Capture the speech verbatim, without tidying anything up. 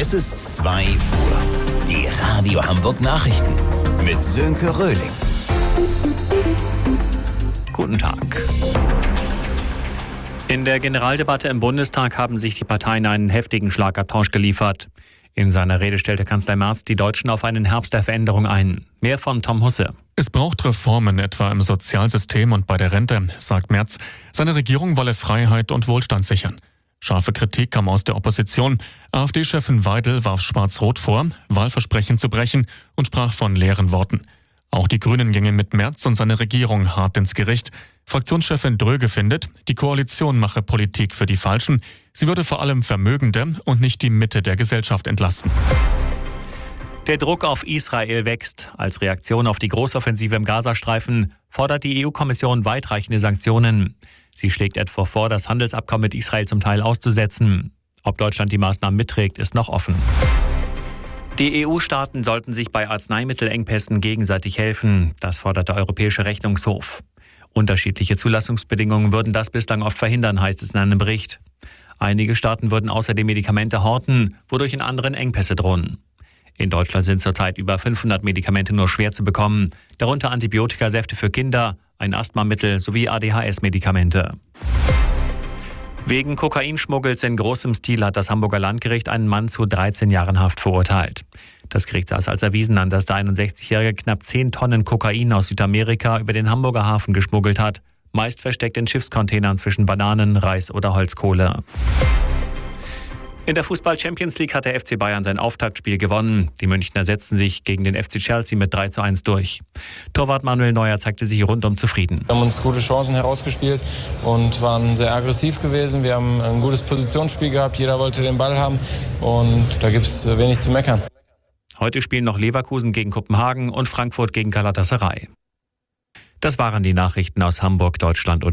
Es ist zwei Uhr. Die Radio Hamburg Nachrichten mit Sönke Röhling. Guten Tag. In der Generaldebatte im Bundestag haben sich die Parteien einen heftigen Schlagabtausch geliefert. In seiner Rede stellte Kanzler Merz die Deutschen auf einen Herbst der Veränderung ein. Mehr von Tom Husse. Es braucht Reformen, etwa im Sozialsystem und bei der Rente, sagt Merz. Seine Regierung wolle Freiheit und Wohlstand sichern. Scharfe Kritik kam aus der Opposition. AfD-Chefin Weidel warf Schwarz-Rot vor, Wahlversprechen zu brechen und sprach von leeren Worten. Auch die Grünen gingen mit Merz und seiner Regierung hart ins Gericht. Fraktionschefin Dröge findet, die Koalition mache Politik für die Falschen. Sie würde vor allem Vermögende und nicht die Mitte der Gesellschaft entlasten. Der Druck auf Israel wächst. Als Reaktion auf die Großoffensive im Gazastreifen fordert die E U-Kommission weitreichende Sanktionen. Sie schlägt etwa vor, das Handelsabkommen mit Israel zum Teil auszusetzen. Ob Deutschland die Maßnahmen mitträgt, ist noch offen. Die E U-Staaten sollten sich bei Arzneimittelengpässen gegenseitig helfen. Das fordert der Europäische Rechnungshof. Unterschiedliche Zulassungsbedingungen würden das bislang oft verhindern, heißt es in einem Bericht. Einige Staaten würden außerdem Medikamente horten, wodurch in anderen Engpässe drohen. In Deutschland sind zurzeit über fünfhundert Medikamente nur schwer zu bekommen, darunter Antibiotikasäfte für Kinder, ein Asthmamittel sowie A D H S-Medikamente. Wegen Kokainschmuggels in großem Stil hat das Hamburger Landgericht einen Mann zu dreizehn Jahren Haft verurteilt. Das Gericht sah es als erwiesen an, dass der einundsechzigjährige knapp zehn Tonnen Kokain aus Südamerika über den Hamburger Hafen geschmuggelt hat, meist versteckt in Schiffscontainern zwischen Bananen, Reis oder Holzkohle. In der Fußball-Champions League hat der F C Bayern sein Auftaktspiel gewonnen. Die Münchner setzten sich gegen den F C Chelsea mit drei zu eins durch. Torwart Manuel Neuer zeigte sich rundum zufrieden. Wir haben uns gute Chancen herausgespielt und waren sehr aggressiv gewesen. Wir haben ein gutes Positionsspiel gehabt, jeder wollte den Ball haben und da gibt es wenig zu meckern. Heute spielen noch Leverkusen gegen Kopenhagen und Frankfurt gegen Galatasaray. Das waren die Nachrichten aus Hamburg, Deutschland und